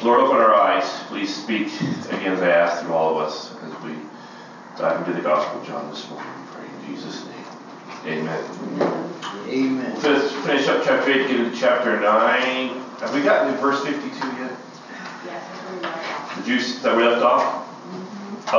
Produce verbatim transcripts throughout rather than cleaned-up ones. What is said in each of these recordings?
Lord, open our eyes. Please speak again as I ask through all of us as we dive into the Gospel of John this morning. We pray in Jesus' name. Amen. Amen. We'll finish up chapter eight, get into chapter nine. Have we gotten to verse fifty-two yet? Yes. Did you, is that where we left off? Mm-hmm.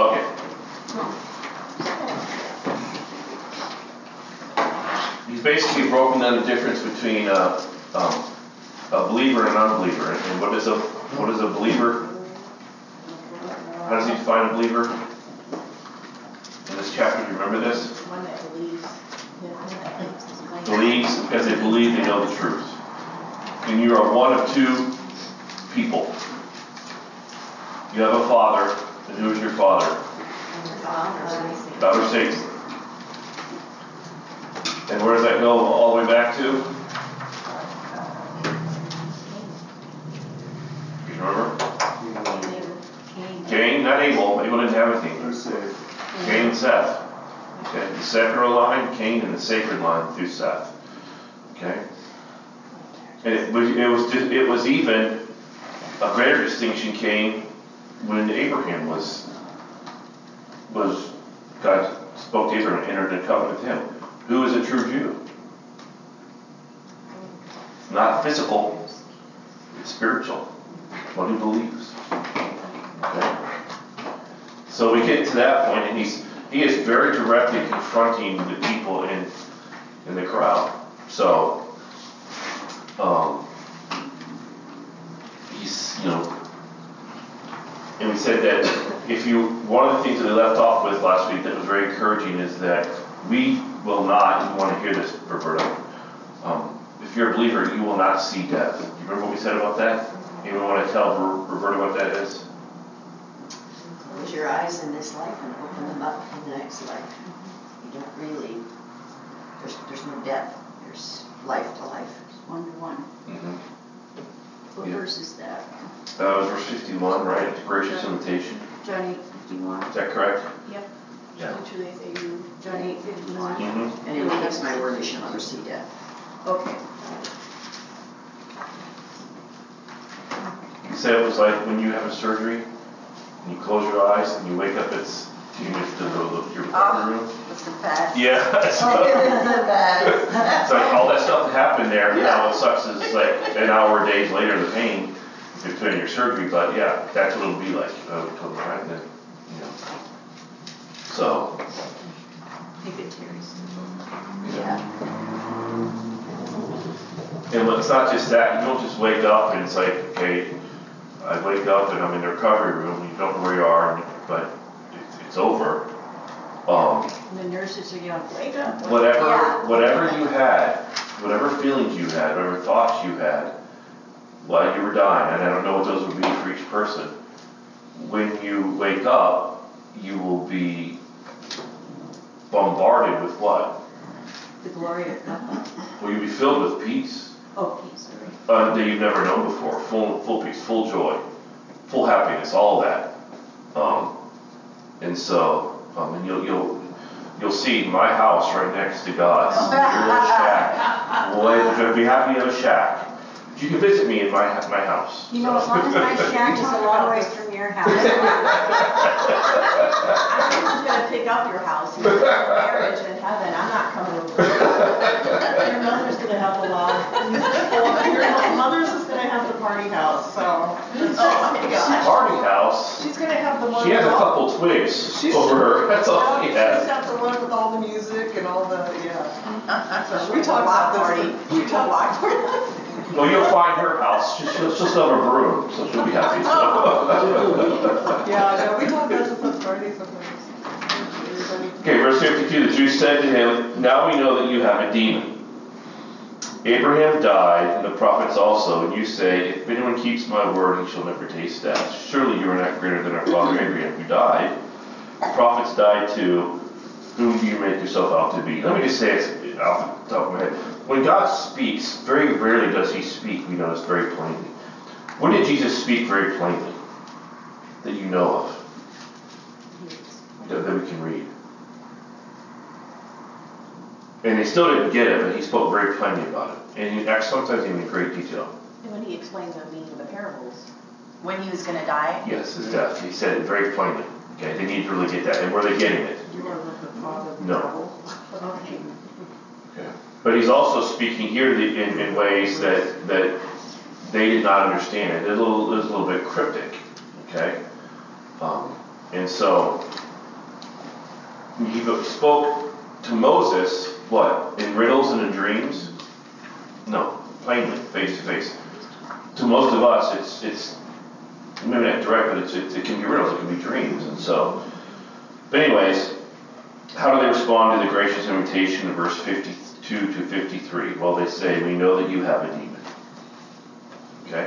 Okay. He's basically broken down the difference between uh, um, a believer and an unbeliever. And what is a what is a believer? How does he define a believer? In this chapter, do you remember this? One that believes. Believes because they believe they know the truth. And you are one of two people. You have a father, and who is your father? God or Satan. And where does that go all the way back to? You remember? Cain, not Abel. Abel didn't have anything. Cain and Seth. Okay, the secular line, Cain, and the sacred line through Seth. Okay, and it was it was it was even a greater distinction came when Abraham was was God spoke to Abraham and entered into covenant with him. Who is a true Jew? Not physical, it's spiritual. One who believes. Okay. So we get to that point, and he's he is very directly confronting the people in in the crowd. So um, he's you know, and we said that if you one of the things that we left off with last week that was very encouraging is that we will not. You want to hear this, Roberta? Um, if you're a believer, you will not see death. You remember what we said about that? Anyone want to tell Roberta what that is? Close your eyes in this life and open them up in the next life. You don't really, there's there's no death. There's life to life. One to one. Mm-hmm. What Yeah. verse is that? That was verse fifty-one, right? It's a gracious invitation. John eight fifty-one. Is that correct? Yep. Yeah. Truly I say to you, John eight fifty-one. Mm-hmm. And in against my word, you shall never see death. Okay. You said it was like when you have a surgery and you close your eyes and you wake up, it's two minutes to the, the, your recovery room. It's the best. Yeah. It's the best. It's like all that stuff that happened there. Yeah. Now what sucks is like an hour or days later the pain between your surgery, but yeah, that's what it'll be like. Uh, totally right. And then, you know. So. If it tears. Yeah. And it's not just that, you don't just wake up and it's like, okay, I wake up and I'm in the recovery room, and you don't know where you are, and, but it's, it's over. Um, And the nurses are yelling, wake up. whatever, Yeah. whatever you had, whatever feelings you had, whatever thoughts you had while you were dying, and I don't know what those would be for each person, when you wake up, you will be bombarded with what? The glory of God. Well, you'll be filled with peace. Oh, peace, sorry. Uh, that you've never known before, full, full peace, full joy, full happiness, all that, um, and so, um, and you'll you'll you'll see my house right next to God's, your little shack. Boy, you'll be happy you have a shack. You can visit me in my my house. You know, as long as my shack is a long ways from your house. I'm just gonna pick up your house and marriage in heaven. I'm not coming over. Your mother's gonna have the lot. Your mother's is gonna have the party house, so. Oh my gosh. Party house. She's gonna have the one. She has a with all- couple twigs She's- over her. That's all she She's has. got the one with all the music and all the, yeah. So we She'll talked about block this. party. We talked about party. Well, you'll find her house. She'll, she'll, she'll still have a broom, so she'll be happy. Yeah, no, we talked about this at party sometimes. Everybody. Okay, verse fifty-two, the Jews said to him, now we know that you have a demon. Abraham died, and the prophets also, and you say, if anyone keeps my word, he shall never taste death. Surely you are not greater than our father Abraham, who died. The prophets died too. Whom do you make yourself out to be? Let me just say it off the top of my head. When God speaks, very rarely does he speak, we notice, very plainly. When did Jesus speak very plainly? That you know of? That, that we can read. And they still didn't get it, but he spoke very plainly about it. And he, sometimes even in great detail. And when he explained the meaning of the parables. When he was gonna die? Yes, his death. He said it very plainly. Okay, they need to really get that. And were they getting it? You are the father of the No. devil. Okay. Okay. But he's also speaking here in, in ways that, that they did not understand. It was a little, it was a little bit cryptic. Okay? Um, and so, he spoke to Moses, what? In riddles and in dreams? No, plainly, face to face. To most of us, it's, it's maybe not direct, but it's, it, it can be riddles, it can be dreams. And so, but anyways, how do they respond to the gracious invitation in verse fifty-two to fifty-three? Well, they say, we know that you have a demon. Okay?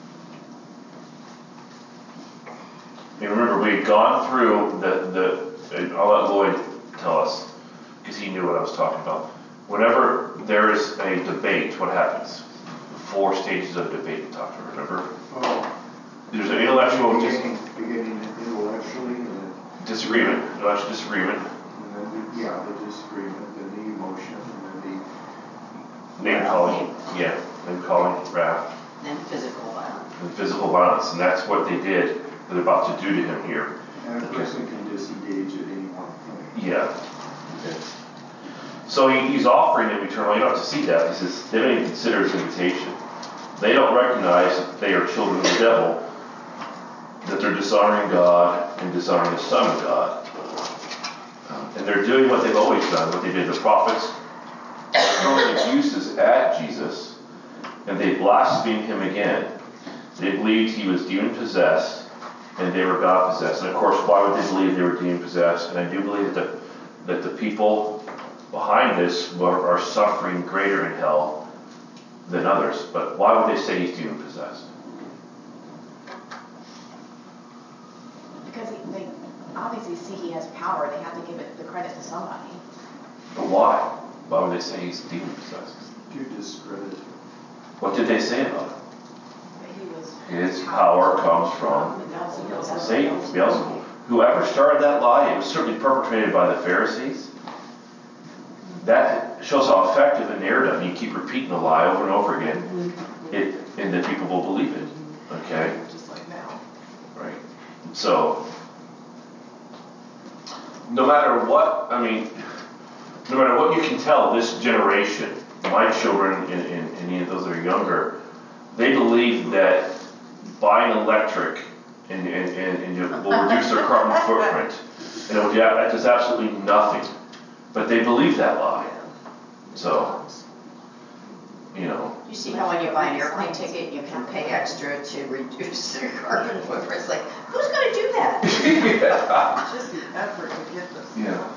And remember, we had gone through the, the and I'll let Lloyd tell us, because he knew what I was talking about. Whenever there is a debate, what happens? Four stages of debate we talked about, remember? Oh, There's an intellectual dis- beginning, beginning intellectually, and then, disagreement, intellectual disagreement, and then, the- yeah, the disagreement, then the emotion, and then name calling, yeah, name calling, wrath, And physical violence. and physical violence. And that's what they did, that they're about to do to him here. the, and a person can disengage at any one point. Yeah. Okay. So he, he's offering them eternal. You don't have to see that. He says they don't even consider his invitation. They don't recognize that they are children of the devil, that they're dishonoring God and dishonoring the Son of God. Um, and they're doing what they've always done, what they did. The prophets hurled abuses at Jesus, and they blasphemed him again. They believed he was demon-possessed, and they were God-possessed. And of course, why would they believe they were demon-possessed? And I do believe that the, that the people behind this were, are suffering greater in hell than others. But why would they say he's demon-possessed? Because he- they obviously see he has power, they have to give it the credit to somebody. But why? Why would they say he's demon-possessed? To discredit. What did they say about him? But he was. His power comes from Beelzebub. Satan, Beelzebub. Whoever started that lie, it was certainly perpetrated by the Pharisees. That shows how effective a narrative, you keep repeating the lie over and over again, it, and that people will believe it. Okay? Just like now. Right. So, no matter what, I mean, no matter what you can tell this generation, my children and, and, and any of those that are younger, they believe that buying electric and, and, and, and it will reduce their carbon footprint. And it will, yeah, that does absolutely nothing. But they believe that lie. So, you know. You see how when you buy an airplane ticket, you can pay extra to reduce your carbon footprint? It's like, who's gonna do that? Yeah. Just the effort to get this. Yeah.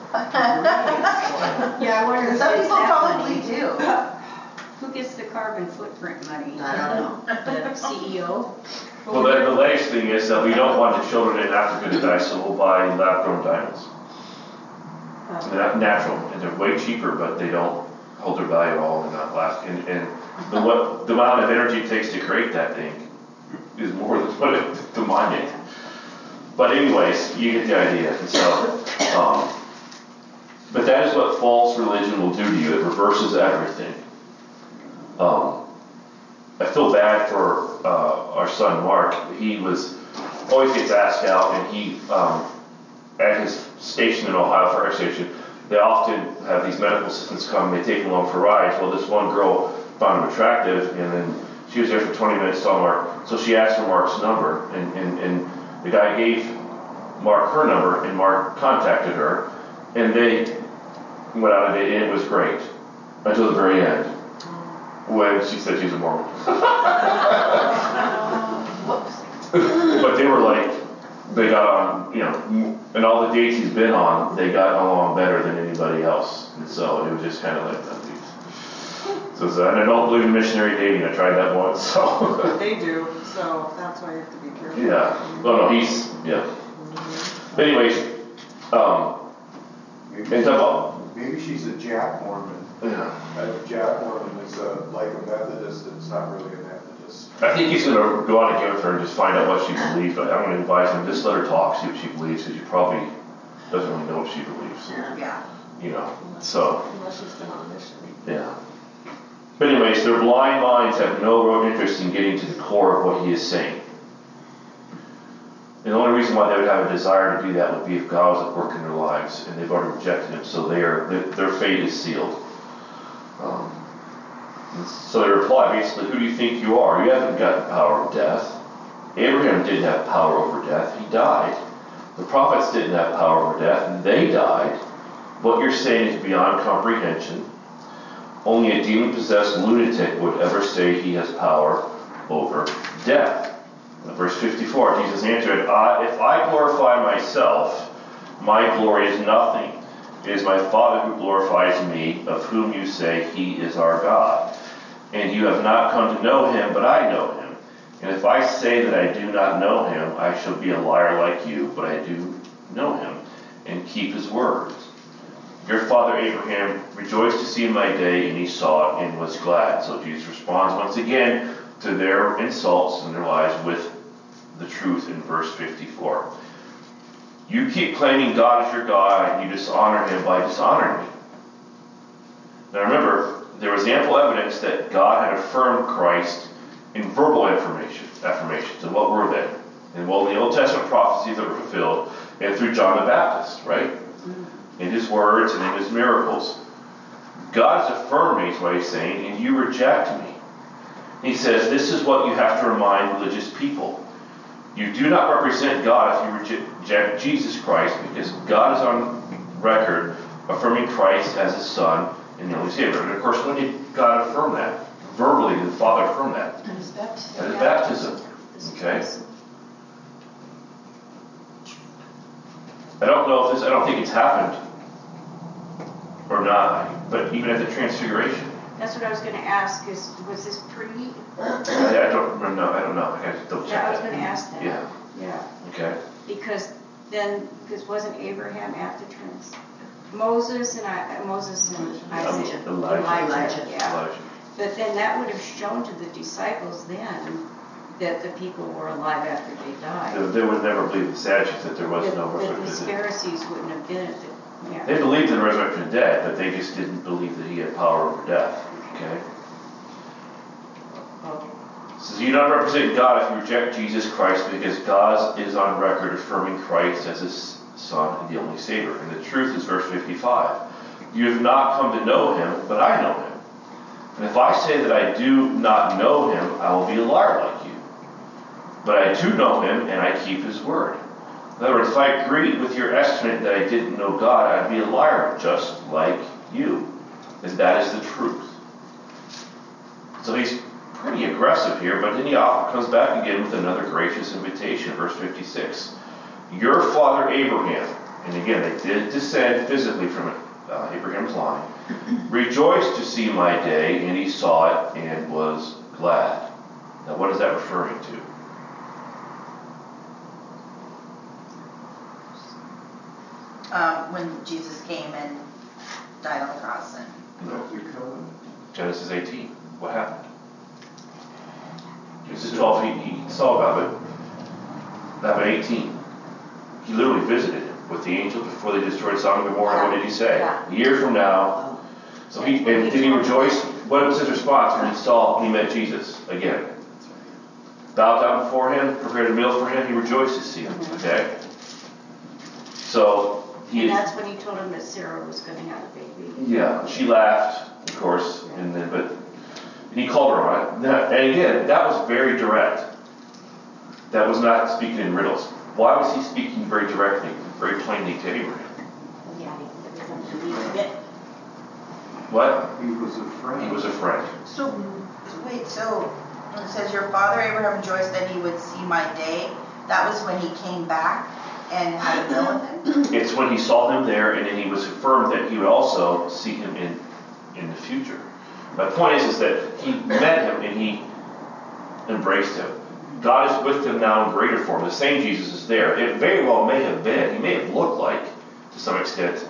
Yeah, I wonder if Some it's people that probably money. do. Who gets the carbon footprint money? I don't know. The C E O? Well, the, the latest thing is that we don't want the children in Africa to die, so we'll buy lab-grown diamonds. They're not natural, and they're way cheaper, but they don't hold their value at all and not last. And, and the, what, the amount of energy it takes to create that thing is more than what it, to mine it. But anyways, you get the idea. And so, um, but that is what false religion will do to you. It reverses everything. Um, I feel bad for uh, our son Mark. He was always gets asked out, and he um, at his station in Ohio, fire station, they often have these medical assistants come. They take him along for rides. Well, this one girl found him attractive, and then she was there for twenty minutes. Saw Mark, so she asked for Mark's number, and and, and the guy gave Mark her number, and Mark contacted her, and they went out on a date, and it was great until the very end, when she said she's a Mormon. But they were like, they got on, you know, and all the dates he's been on, they got along better than anybody else. And so it was just kind of like that. So, so, and I don't believe in missionary dating. I tried that once, so. They do, so that's why you have to be careful. Yeah. Oh, no, he's, yeah. But anyways, um, Maybe, and talk about, maybe she's a Jack Mormon. yeah. A Jack Mormon is a, like a Methodist, it's not really a Methodist. I think he's going to go out again with her and just find out what she believes. But I'm going to advise him, just let her talk, see what she believes, because she probably doesn't really know what she believes. Yeah. You know, so, Unless she's been on a mission. yeah. But anyways, their blind minds have no real interest in getting to the core of what he is saying. And the only reason why they would have a desire to do that would be if God was at work in their lives, and they've already rejected Him, so they are, their fate is sealed. Um, so they reply basically, who do you think you are? You haven't got the power of death. Abraham didn't have power over death. He died. The prophets didn't have power over death, and they died. What you're saying is beyond comprehension. Only a demon-possessed lunatic would ever say he has power over death. Verse fifty-four, Jesus answered, I, if I glorify myself, my glory is nothing. It is my Father who glorifies me, of whom you say he is our God. And you have not come to know him, but I know him. And if I say that I do not know him, I shall be a liar like you, but I do know him and keep his words. Your father Abraham rejoiced to see my day, and he saw it and was glad. So Jesus responds once again to their insults and their lies with the truth in verse fifty-four. You keep claiming God is your God, and you dishonor him by dishonoring me. Now remember, there was ample evidence that God had affirmed Christ in verbal affirmation, affirmations. And what were they? And well, the Old Testament prophecies that were fulfilled, and through John the Baptist, right? In his words and in his miracles. God has affirmed me, is what he's saying, and you reject me. He says, this is what you have to remind religious people. You do not represent God if you reject Jesus Christ, because God is on record affirming Christ as his Son and the only Savior. And of course, when did God affirm that? Verbally, did the Father affirm that? At his baptism. At his baptism. Okay? I don't know if this, I don't think it's happened or not, but even at the Transfiguration. That's what I was gonna ask, is, was this pre? I, I don't remember, no, I don't know, I gotta double check Yeah, I was that. gonna ask that. Yeah, Yeah, okay. because then, because wasn't Abraham at the trans, Moses and I, Moses and Isaac. Um, Elijah. Elijah. Yeah, Elijah. but then that would have shown to the disciples then that the people were alive after they died. They, they would never believe the Sadducees that there was That- no that resurrection. the Pharisees wouldn't have been at the, yeah. They believed in the resurrection of the dead, but they just didn't believe that he had power over death. Okay? Okay. It says, you don't represent God if you reject Jesus Christ, because God is on record affirming Christ as his Son and the only Savior. And the truth is verse fifty-five. You have not come to know him, but I know him. And if I say that I do not know him, I will be a liar like you. But I do know him, and I keep his word. In other words, if I agreed with your estimate that I didn't know God, I'd be a liar just like you. And that is the truth. So he's pretty aggressive here, but then he comes back again with another gracious invitation, verse fifty-six. Your father Abraham, and again, they did descend physically from uh, Abraham's line, rejoiced to see my day, and he saw it and was glad. Now, what is that referring to? Um, when Jesus came and died on the cross and That's the covenant. Genesis eighteen. What happened? Genesis twelve, he, he saw about it. About eighteen. He literally visited him with the angels before they destroyed Sodom and Gomorrah. What did he say? Yeah. A year from now. So he, and did he rejoice? What was his response when he saw, when he met Jesus again? Bowed down before him, prepared a meal for him, he rejoiced to see him. Okay? So, he And is. that's when he told him that Sarah was gonna have a baby. Yeah, she laughed, of course, and then, but and he called her on it. Now, and again, that was very direct. That was not speaking in riddles. Why was he speaking very directly, very plainly to Abraham? Yeah, he doesn't believe it. What? He was a friend. He was a friend. so, wait, so when it says your father Abraham rejoiced that he would see my day, that was when he came back and had a meal with him? It's when he saw him there, and then he was affirmed that he would also see him in in the future. My point is, is that he met him and he embraced him. God is with him now in greater form. The same Jesus is there. It very well may have been, he may have looked like, to some extent,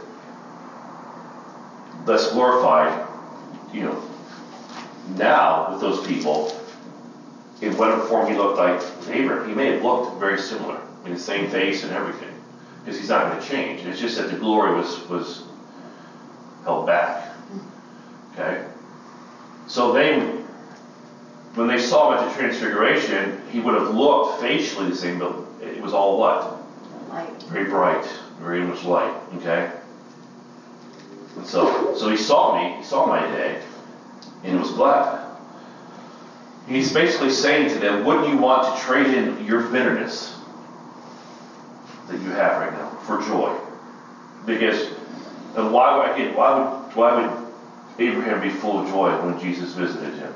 less glorified, you know, now with those people, in whatever form he looked like with Abraham. He may have looked very similar, in the same face and everything, because he's not going to change. It's just that the glory was was held back. Okay? So they when they saw him at the Transfiguration, he would have looked facially the same, but it was all what? Light. Very bright, very much light, okay? And so, so he saw me, he saw my day, and was glad. He's basically saying to them, wouldn't you want to trade in your bitterness that you have right now for joy? Because, and why would, again, why would, why would Abraham be full of joy when Jesus visited him?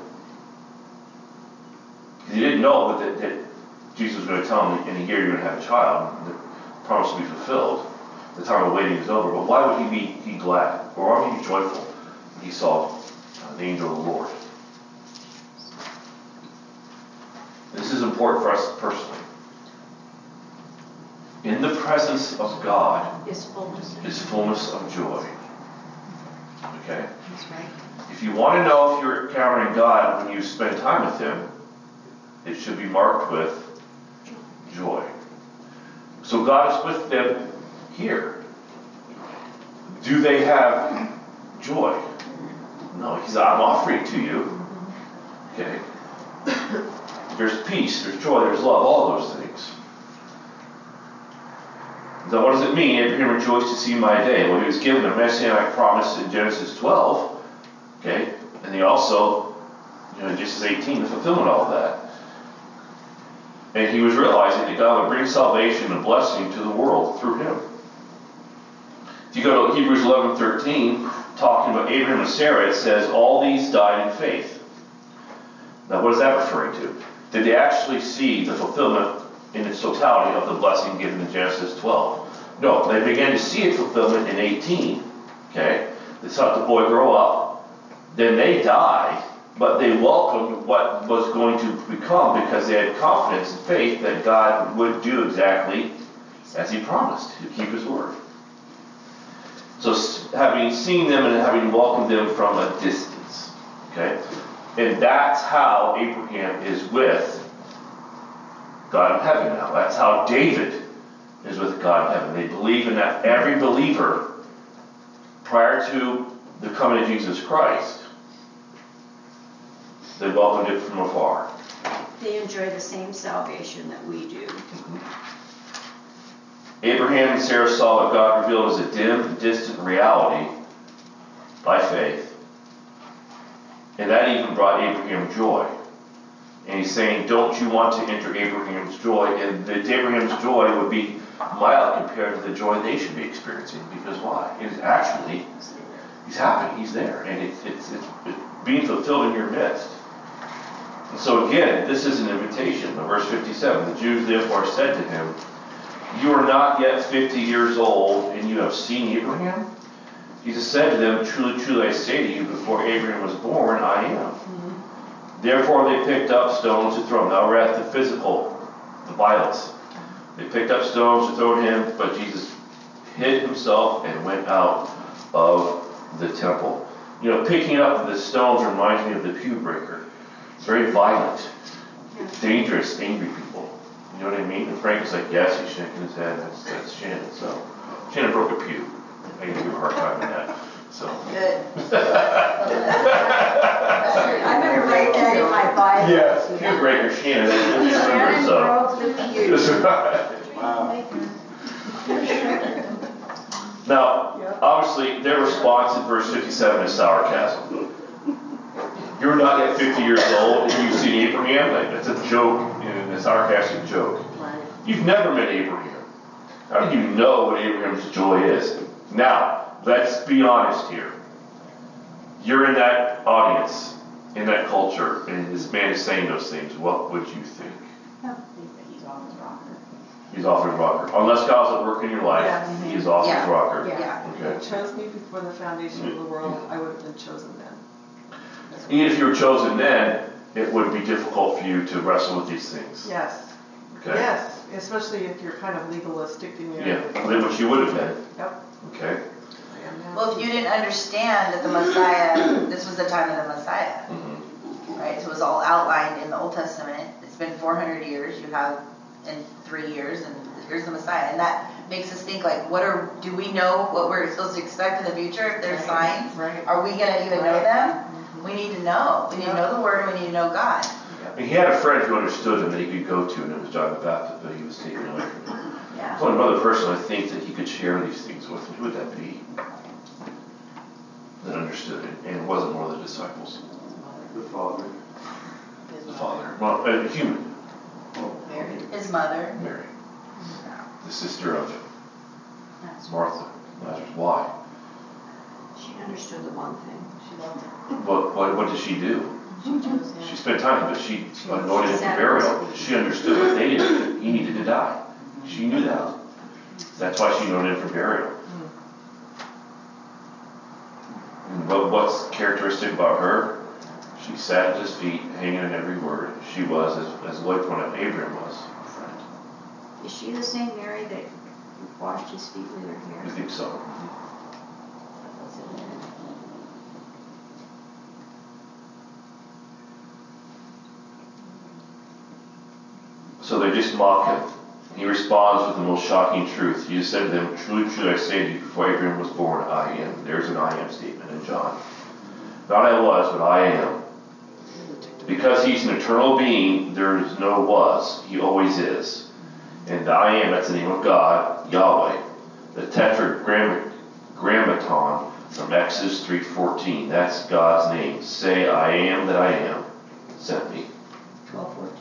Because he didn't know that, that, that Jesus was going to tell him, in a year you're going to have a child, and the promise will be fulfilled. The time of waiting is over. But why would he be he glad? Or why would he be joyful when he saw uh, the angel of the Lord? This is important for us personally. In the presence of God Is fullness of is fullness of joy. Okay? That's right. If you want to know if you're encountering God when you spend time with Him, it should be marked with joy. So God is with them here. Do they have joy? No, He says, I'm offering to you. Okay? There's peace, there's joy, there's love, all those things. Now what does it mean? Abraham rejoiced to see my day. Well, he was given a messianic promise in Genesis twelve. Okay? And he also, you know, in Genesis eighteen, the fulfillment of all of that. And he was realizing that God would bring salvation and blessing to the world through him. If you go to Hebrews eleven thirteen, talking about Abraham and Sarah, it says, all these died in faith. Now what is that referring to? Did they actually see the fulfillment in its totality of the blessing given in Genesis twelve? No, they began to see its fulfillment in eighteen. Okay? They saw the boy grow up. Then they died, but they welcomed what was going to become because they had confidence and faith that God would do exactly as He promised, to keep His word. So having seen them and having welcomed them from a distance. Okay? And that's how Abraham is with God in heaven now. That's how David is with God in heaven. They believe in that. Every believer, prior to the coming of Jesus Christ, they welcomed it from afar. They enjoy the same salvation that we do. Abraham and Sarah saw what God revealed as a dim, distant reality by faith. And that even brought Abraham joy. And he's saying, don't you want to enter Abraham's joy? And that Abraham's joy would be mild compared to the joy they should be experiencing. Because why? It is actually, he's happy, he's there. And it's, it's, it's, it's being fulfilled in your midst. And so again, this is an invitation. In verse fifty-seven, the Jews therefore said to him, you are not yet fifty years old, and you have seen Abraham? Jesus said to them, truly, truly, I say to you, before Abraham was born, I am. Mm-hmm. Therefore they picked up stones to throw him. Now we're at the physical, the violence. They picked up stones to throw at him, but Jesus hid himself and went out of the temple. You know, picking up the stones reminds me of the pew breaker. It's very violent, dangerous, angry people. You know what I mean? And Frank is like, yes, he's shaking his head. That's, that's Shannon. So Shannon broke a pew. I can give her a hard time on that. So. Good. I'm going to write that in my Bible. Yes, pew breaker Shannon. Shannon So. broke the pew. Now, obviously, their response in verse fifty-seven is sarcasm. You're not yet fifty years old, and you've seen Abraham. Like, that's a joke, you know, a sarcastic joke. You've never met Abraham. How do you know what Abraham's joy is? Now, let's be honest here. You're in that audience, in that culture, and this man is saying those things. What would you think? He's on his rocker. He's off his rocker. Unless God's at work in your life, Yes. he is off Yeah. his rocker. Yeah. If Okay. He chose me before the foundation of the world, I would have been chosen then. Even if you were chosen then, it would be difficult for you to wrestle with these things. Yes. Okay? Yes, especially if you're kind of legalistic in your. Yeah, which you would have been. Yep. Okay? I am now. Well, if you didn't understand that the Messiah, this was the time of the Messiah, Mm-hmm. right? So it was all outlined in the Old Testament. It's been four hundred years. You have in three years, and here's the Messiah. And that makes us think, like, what are, do we know what we're supposed to expect in the future? If there's Right. signs, Right. are we going to even know Right. them? Mhm. We need to know. We need to know the Word, and we need to know God. And he had a friend who understood him that he could go to, and it was John the Baptist, but he was taken away from him. Yeah. There's only one other person I think that he could share these things with, and who would that be? That understood it, and it wasn't one of the disciples. The Father. The Father, well, a human, Mary. His mother. Mary, the sister of That's- Martha. Lazarus. Why? She understood the one thing. She loved it. What, what, what did she do? She chose him. She spent time, but she anointed him for burial. She understood that they needed, that he needed to die. She knew that. That's why she anointed him for burial. And what, what's characteristic about her? She sat at his feet, hanging in every word. She was, as, as Lloyd pointed out, Abraham was a friend. Is she the same Mary that washed his feet with her I hair? think so. So they just mock him. He responds with the most shocking truth. Jesus said to them, "Truly, truly, I say to you, before Abraham was born, I am." There's an I am statement in John. Not I was, but I am. Because he's an eternal being, there is no was. He always is. And the I am, that's the name of God, Yahweh. The tetragrammaton from Exodus three fourteen. That's God's name. Say, I am that I am sent me. Twelve fourteen.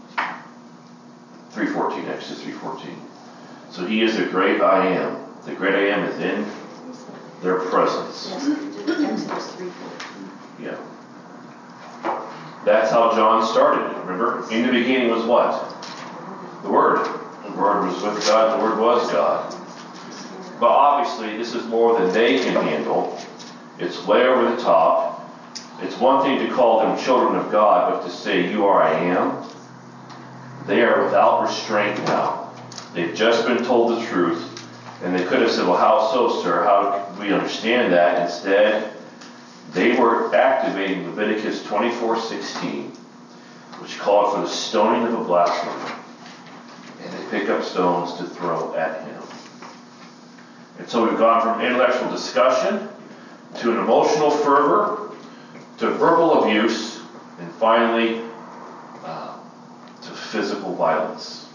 three fourteen, Exodus three fourteen. So he is the great I am. The great I am is in their presence. Yes, Exodus three fourteen. Yeah. That's how John started it. Remember? In the beginning was what? The Word. The Word was with God. The Word was God. But obviously, this is more than they can handle. It's way over the top. It's one thing to call them children of God, but to say, you are I am, they are without restraint now. They've just been told the truth, and they could have said, well, how so, sir? How do we understand that? Instead, they were activating Leviticus twenty-four sixteen, which called for the stoning of a blasphemer. And they pick up stones to throw at him. And so we've gone from intellectual discussion to an emotional fervor to verbal abuse, and finally uh, to physical violence.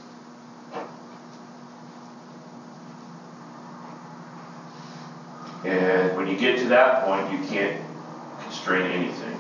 And when you get to that point, you can't constrain anything.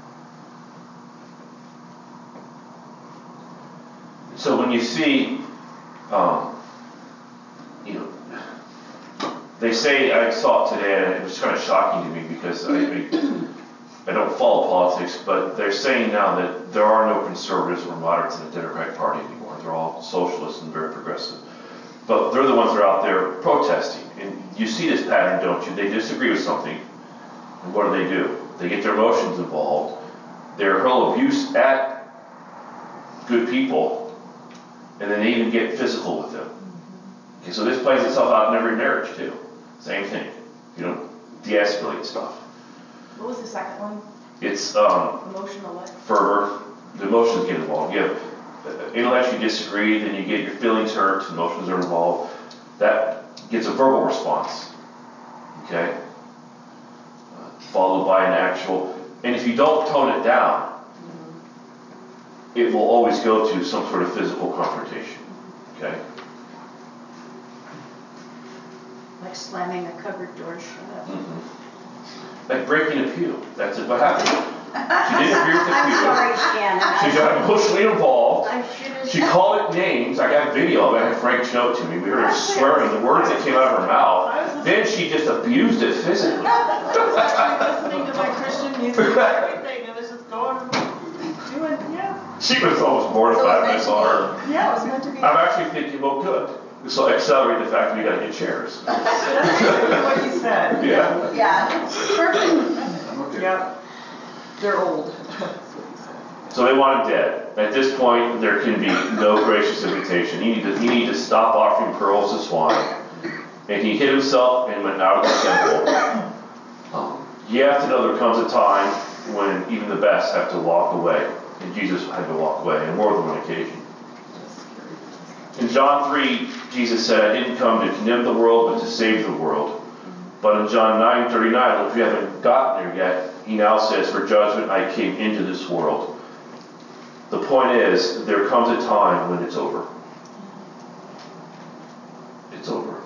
So when you see, um, you know, they say, I saw it today, and it was kind of shocking to me because I, I, I don't follow politics, but they're saying now that there are no conservatives or moderates in the Democratic Party anymore. They're all socialists and very progressive. But they're the ones that are out there protesting. And you see this pattern, don't you? They disagree with something. And what do they do? They get their emotions involved. They hurl abuse at good people. And then they even get physical with them. Okay, so this plays itself out in every marriage too. Same thing. You know, de-escalate stuff. What was the second one? It's um, Emotional what? fervor. The emotions get involved. You have uh, intellectually disagree, then you get your feelings hurt, emotions are involved. That gets a verbal response. Okay? Uh, followed by an actual, and if you don't tone it down, it will always go to some sort of physical confrontation. Okay? Like slamming a cupboard door shut. Mm-hmm. Like breaking a pew. That's it. What happened? She didn't agree with the I'm pew. sorry, Shannon. She got emotionally involved. I should have. She called it names. I got video of it. I had Frank show it to me. We heard her swearing the words that came out of her mouth. Then she just abused it physically. Listening to my Christian music and everything, and it's just going, doing, yeah. She was almost mortified when I saw her. Yeah, it was meant to be. I'm actually thinking, well, good. This will accelerate the fact that we got to get chairs. That's exactly what you said. Yeah. Yeah, perfect. Yep. They're old. So they want him dead. At this point, there can be no gracious invitation. He need to, he need to stop offering pearls to swine. And he hid himself and went out of the temple. Um, you have to know there comes a time when even the best have to walk away. And Jesus had to walk away on more than one occasion. In John three, Jesus said, I didn't come to condemn the world, but to save the world. But in John nine thirty-nine, if you haven't gotten there yet, he now says, for judgment I came into this world. The point is, there comes a time when it's over. It's over.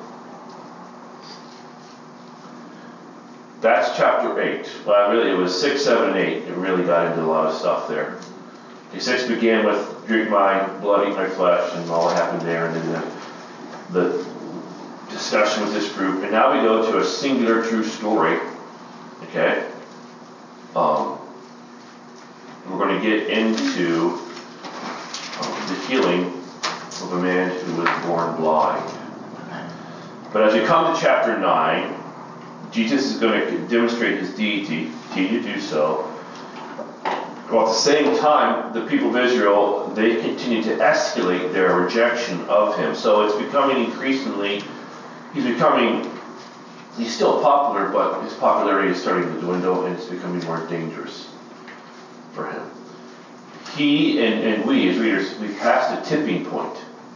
That's chapter eight. Well, really, it was six, seven, eight. It really got into a lot of stuff there. Okay, six began with drink my blood, eat my flesh, and all that happened there, and then the, the discussion with this group. And now we go to a singular true story. Okay? Um, we're going to get into um, the healing of a man who was born blind. But as we come to chapter nine, Jesus is going to demonstrate his deity, continue to do so. While at the same time, the people of Israel, they continue to escalate their rejection of him. So it's becoming increasingly, he's becoming, he's still popular, but his popularity is starting to dwindle and it's becoming more dangerous for him. He and, and we as readers, we've passed a tipping point.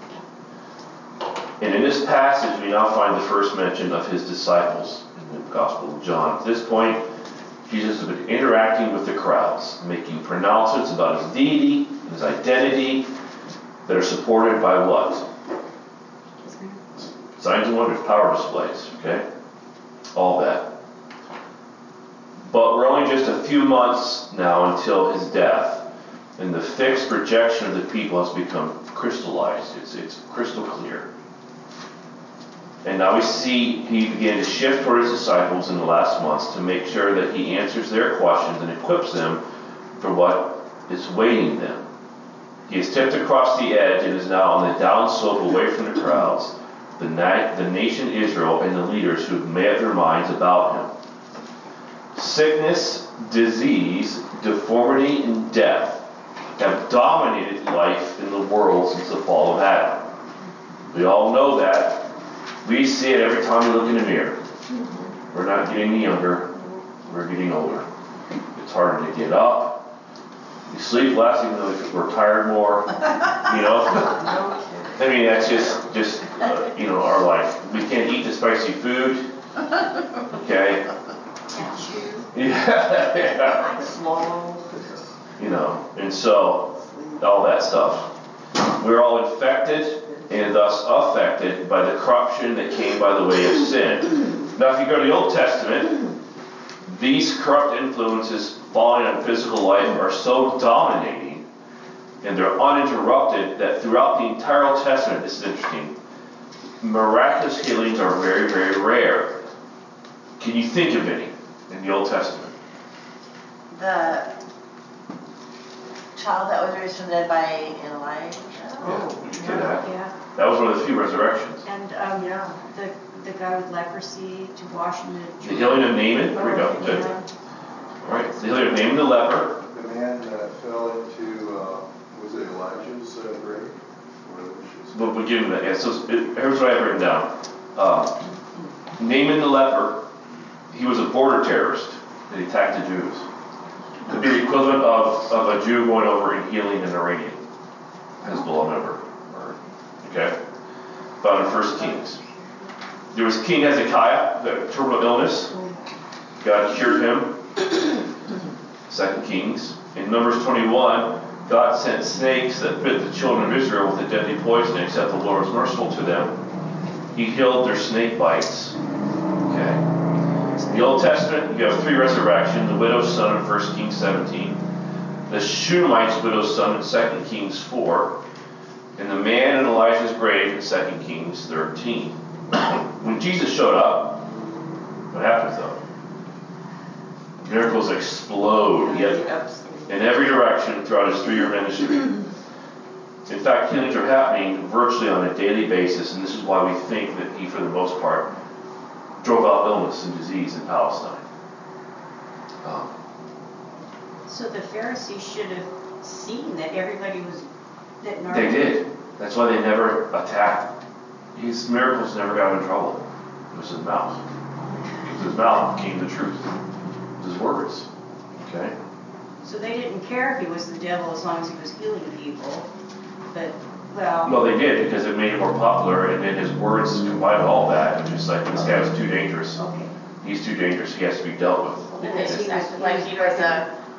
And in this passage, we now find the first mention of his disciples in the Gospel of John. At this point, Jesus has been interacting with the crowds, making pronouncements about his deity, his identity, that are supported by what? Signs and wonders, power displays, okay? All that. But we're only just a few months now until his death, and the fixed rejection of the people has become crystallized. It's, it's crystal clear. And now we see he began to shift toward his disciples in the last months to make sure that he answers their questions and equips them for what is waiting them. He has tipped across the edge and is now on the down slope away from the crowds, the, na- the nation Israel and the leaders who have made up their minds about him. Sickness, disease, deformity, and death have dominated life in the world since the fall of Adam. We all know that. We see it every time we look in the mirror. We're not getting any younger, we're getting older. It's harder to get up. We sleep less even though we're tired more. You know? I mean, that's just, just uh, you know, our life. We can't eat the spicy food. Okay? Yeah, yeah. Swallow. You know, and so, all that stuff. We're all infected and thus affected by the corruption that came by the way of sin. Now, if you go to the Old Testament, these corrupt influences falling on physical life are so dominating and they're uninterrupted that throughout the entire Old Testament, this is interesting, miraculous healings are very, very rare. Can you think of any in the Old Testament? The child that was raised from the dead by Elijah. Oh, you could have. Yeah, That was one of the few resurrections. and, um, Yeah. the, the guy with leprosy to wash in the. The healing of Naaman, there we go, good. Yeah. All right, the healing of Naaman the leper. The man that fell into, uh, was it Elijah's uh, grave? Or was it- But we'll give him that. Yeah, so it, here's what I have written down. Uh, Naaman the leper, he was a border terrorist that attacked the Jews. It would be the equivalent of, of a Jew going over and healing an Iranian Hezbollah member. Or, okay? Found in First Kings. There was King Hezekiah, the terminal illness. God cured him. Second Kings. In Numbers twenty-one, God sent snakes that bit the children of Israel with a deadly poison, except the Lord was merciful to them. He healed their snake bites. Okay. In the Old Testament, you have three resurrections: the widow's son in First Kings seventeen, the Shunammite's widow's son in Second Kings four, and the man in Elijah's grave in Second Kings thirteen. When Jesus showed up, what happens though? Miracles explode. He had, in every direction throughout his three-year ministry. In fact, healings are happening virtually on a daily basis, and this is why we think that he, for the most part, drove out illness and disease in Palestine. Um, So the Pharisees should have seen that everybody was, that they Narnia. did. That's why they never attacked. His miracles never got him in trouble. It was his mouth. It was his mouth came the truth. It was his words. Okay? So they didn't care if he was the devil as long as he was healing people. But, well, Well, they did because it made him more popular, and then his words combined all that. It was just like, this guy's too dangerous. okay. He's too dangerous. He has to be dealt with. Because he was, like, he was a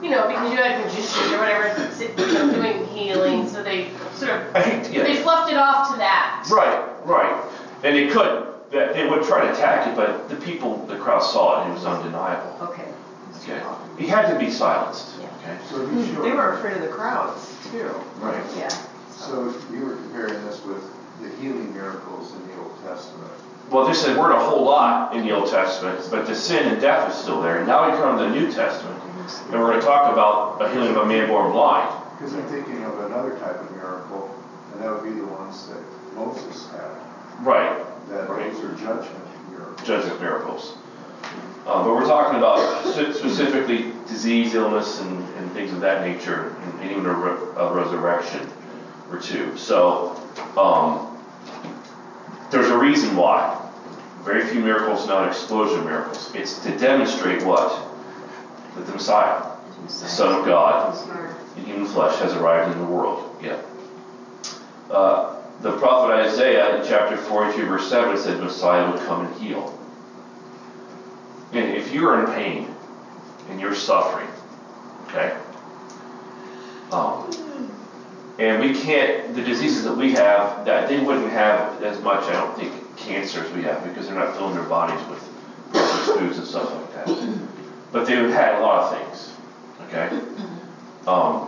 you know, because you had magicians or whatever, sit- you know, doing healing, so they sort of, I hate, yeah. they fluffed it off to that. Right, right. And they couldn't. That they would try to attack it, but the people, the crowd saw it and it was undeniable. Okay. Okay. He had to be silenced. Okay. So he showed. They were afraid of the crowds too. Right. Yeah. So you were comparing this with the healing miracles in the Old Testament. Well, there said weren't a whole lot in the Old Testament, but the sin and death is still there. And now we come to the New Testament, and we're going to talk about a healing of a man born blind. Because I'm thinking of another type of miracle, and that would be the ones that Moses had. Right. That Right. those are judgment miracles. Judgment miracles. Um, but we're talking about spe- specifically disease, illness, and, and things of that nature, and, and even a, re- a resurrection or two. So um, there's a reason why. Very few miracles, not explosion miracles. It's to demonstrate what? That the Messiah, the Son of God, in human flesh, has arrived in the world. Yeah. Uh, the prophet Isaiah in chapter forty-two, verse seven said Messiah would come and heal. And if you're in pain and you're suffering, okay, um, and we can't, the diseases that we have, that they wouldn't have as much, I don't think, cancer as we have, because they're not filling their bodies with processed foods and stuff like that. But they've had a lot of things, okay? Um,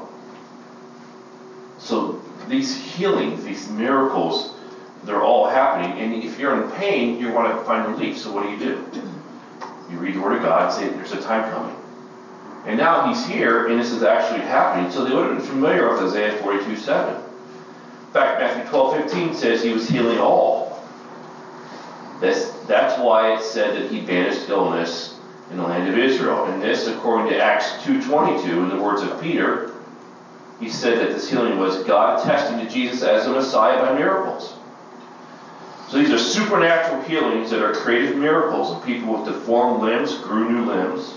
so these healings, these miracles, they're all happening, and if you're in pain, you want to find relief, so what do you do? You read the Word of God and say, there's a time coming. And now he's here, and this is actually happening, so they would have been familiar with Isaiah forty-two seven. In fact, Matthew twelve fifteen says he was healing all. That's, that's why it said that he banished illness in the land of Israel. And this, according to Acts two twenty-two, in the words of Peter, he said that this healing was God attesting to Jesus as the Messiah by miracles. So these are supernatural healings that are creative miracles, and people with deformed limbs grew new limbs.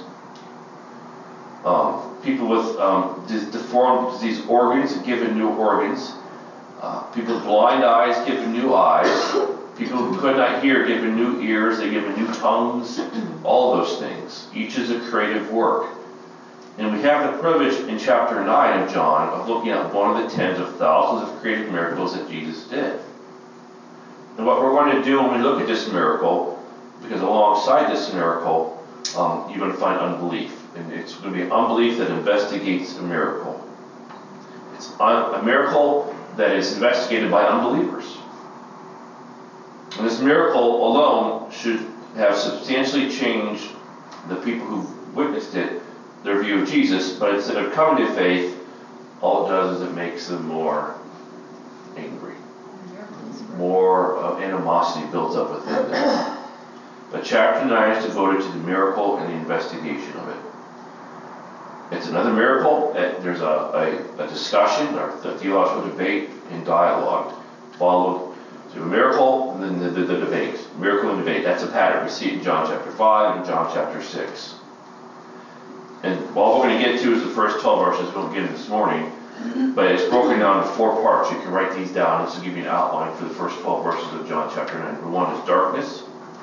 Um, people with um, deformed disease organs given new organs. Uh, people with blind eyes given new eyes. People who could not hear given new ears. They given new tongues. All those things. Each is a creative work. And we have the privilege in chapter nine of John of looking at one of the tens of thousands of creative miracles that Jesus did. And what we're going to do when we look at this miracle, because alongside this miracle, um, you're going to find unbelief. And it's going to be unbelief that investigates a miracle. It's un- a miracle that is investigated by unbelievers. And this miracle alone should have substantially changed the people who witnessed it, their view of Jesus, but instead of coming to faith, all it does is it makes them more angry. More uh, animosity builds up within them. But chapter nine is devoted to the miracle and the investigation of it. It's another miracle. That there's a, a, a discussion, or a theological debate and dialogue followed. So a miracle and then the, the, the debate. Miracle and debate. That's a pattern. We see it in John chapter five and John chapter six. And all we're going to get to is the first twelve verses. We'll get it this morning. But it's broken down into four parts. You can write these down. This will give you an outline for the first twelve verses of John chapter nine. Number one is darkness.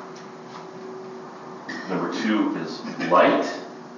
Number two is light.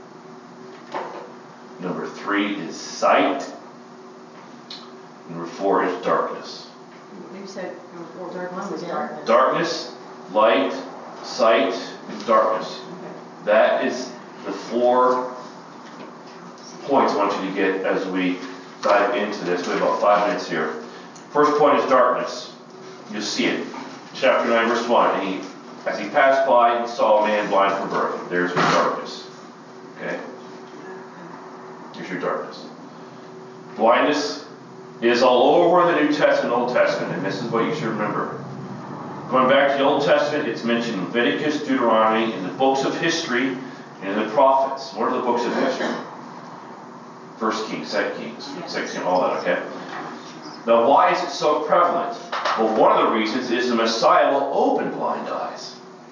Number three is sight. Number four is darkness. You said, well, darkness was darkness. Darkness, light, sight, and darkness. That is the four points I want you to get as we dive into this. We have about five minutes here. First point is darkness. You'll see it. Chapter nine, verse one. And he, as he passed by, he saw a man blind from birth. There's your darkness. Okay? Here's your darkness. Blindness is all over the New Testament and Old Testament, and this is what you should remember. Going back to the Old Testament, it's mentioned in Leviticus, Deuteronomy, in the books of history, and in the prophets. What are the books of history? First Kings, Second Kings, Second Kings, all that, okay? Now, why is it so prevalent? Well, one of the reasons is the Messiah will open blind eyes.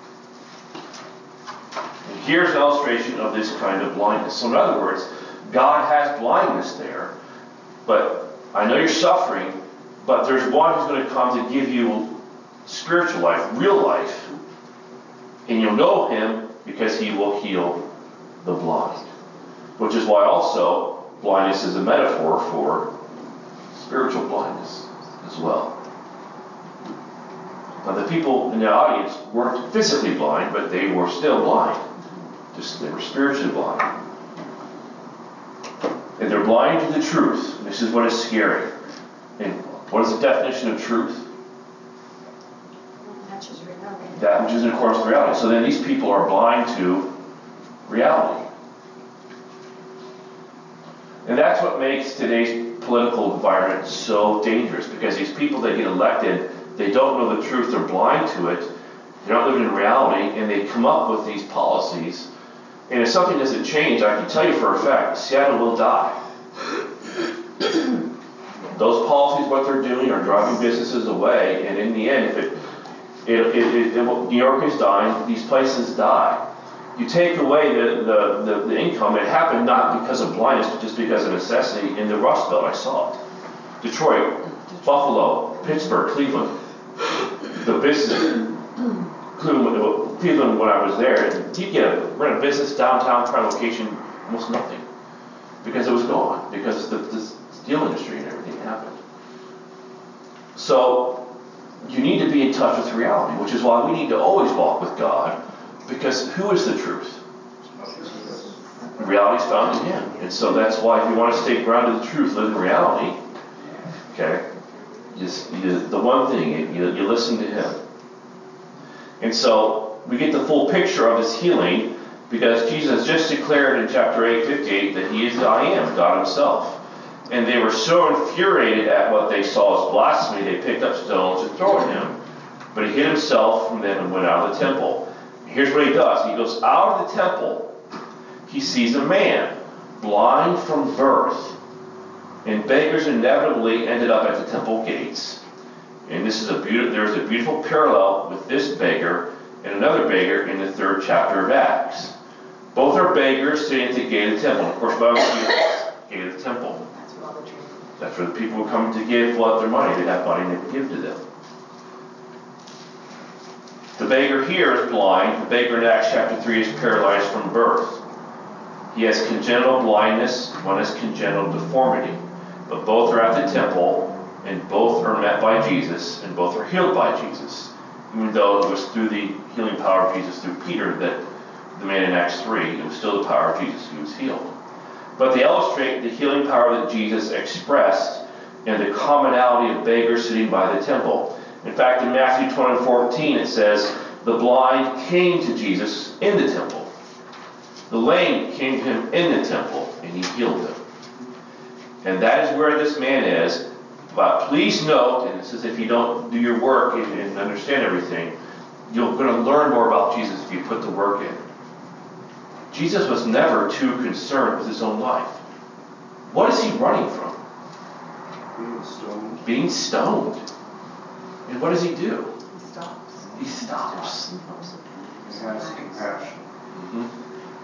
And here's an illustration of this kind of blindness. So in other words, God has blindness there, but I know you're suffering, but there's one who's going to come to give you spiritual life, real life, and you'll know him because he will heal the blind. Which is why also blindness is a metaphor for spiritual blindness as well. Now the people in the audience weren't physically blind, but they were still blind. Just they were spiritually blind. And they're blind to the truth. This is what is scary. And what is the definition of truth? Matches reality. That which is in accordance with reality. So then these people are blind to reality. And that's what makes today's political environment so dangerous, because these people that get elected, they don't know the truth, they're blind to it, they're not living in reality, and they come up with these policies. And if something doesn't change, I can tell you for a fact, Seattle will die. Those policies, what they're doing, are driving businesses away, and in the end, if it, it, it, it, it New York is dying, these places die. You take away the, the, the, the income, it happened not because of blindness, but just because of necessity. In the Rust Belt, I saw it. Detroit, Buffalo, Pittsburgh, Cleveland. The business, Cleveland, Cleveland when I was there, you get a, rent a business, downtown, prime location, almost nothing. Because it was gone, because the, the steel industry and everything happened. So, you need to be in touch with reality, which is why we need to always walk with God, because who is the truth? Reality is found in Him. And so that's why if you want to stay grounded in the truth, live in reality, okay, just you, the one thing, you, you listen to Him. And so we get the full picture of His healing, because Jesus just declared in chapter eight fifty-eight that He is the I Am, God Himself. And they were so infuriated at what they saw as blasphemy, they picked up stones to throw at Him. But He hid Himself from them and went out of the temple. Here's what He does. He goes out of the temple. He sees a man, blind from birth. And beggars inevitably ended up at the temple gates. And this is a beautiful, there's a beautiful parallel with this beggar and another beggar in the third chapter of Acts. Both are beggars sitting at the gate of the temple. And of course, Bible is the gate of the temple. That's where the people who come to give what their money. They have money and they would give to them. The beggar here is blind. The beggar in Acts chapter three is paralyzed from birth. He has congenital blindness. One has congenital deformity. But both are at the temple, and both are met by Jesus, and both are healed by Jesus. Even though it was through the healing power of Jesus through Peter that the man in Acts three, it was still the power of Jesus who was healed. But they illustrate the healing power that Jesus expressed and the commonality of beggars sitting by the temple. In fact, in Matthew twenty fourteen, it says, the blind came to Jesus in the temple. The lame came to Him in the temple, and He healed them. And that is where this man is. But please note, and it's as if you don't do your work and, and understand everything, you're going to learn more about Jesus if you put the work in. Jesus was never too concerned with His own life. What is He running from? Being stoned. Being stoned. And what does He do? He stops. He stops. He has compassion. Mm-hmm.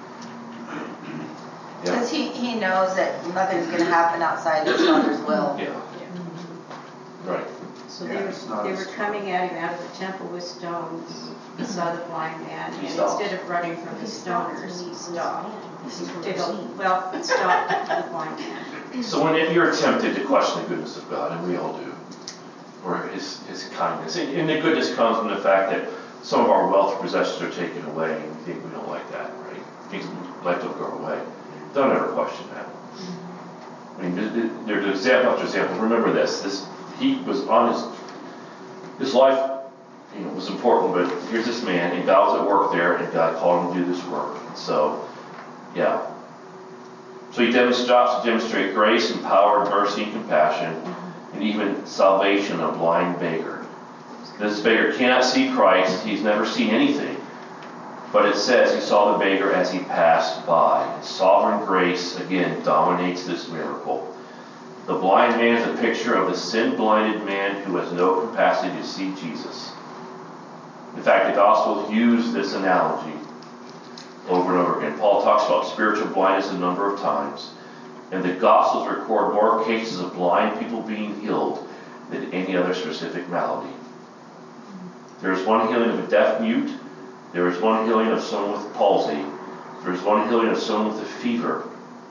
Yeah. Because he, he knows that nothing's going to happen outside his Father's will. Yeah. Right. So Yeah, they it's were, not they as- were coming at Him out of the temple with stones. He saw the blind man, He and stopped. instead of running from the stoners, he stopped. He did a, well, he stopped the blind man. So when if you're tempted to question the goodness of God, and we all do, or His His kindness, and, and the goodness comes from the fact that some of our wealth possessions are taken away, and we think we don't like that, right? Things in life don't go away. Don't ever question that. I mean, there's example after example. Remember this: this he was on his his life. You know, was important, but here's this man, and God was at work there, and God called him to do this work. And so, yeah. So He demonstrates to demonstrate grace and power, and mercy and compassion, and even salvation of a blind beggar. This beggar cannot see Christ; he's never seen anything. But it says he saw the beggar as he passed by. And sovereign grace again dominates this miracle. The blind man is a picture of the sin-blinded man who has no capacity to see Jesus. In fact, the Gospels use this analogy over and over again. Paul talks about spiritual blindness a number of times, and the Gospels record more cases of blind people being healed than any other specific malady. There is one healing of a deaf mute. There is one healing of someone with palsy. There is one healing of someone with a fever.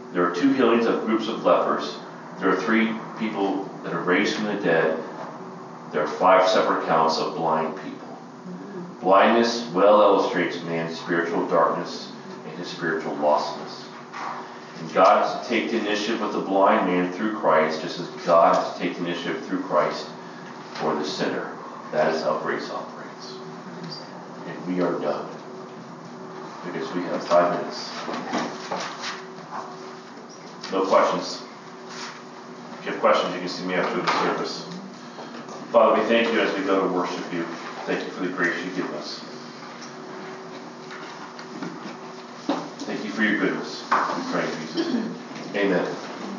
There are two healings of groups of lepers. There are three people that are raised from the dead. There are five separate counts of blind people. Blindness well illustrates man's spiritual darkness and his spiritual lostness. And God has to take the initiative with the blind man through Christ, just as God has to take the initiative through Christ for the sinner. That is how grace operates. And we are done, because we have five minutes. No questions. If you have questions, you can see me after the service. Father, we thank you as we go to worship you. Thank you for the grace you give us. Thank you for your goodness. We pray in Jesus' name. Amen.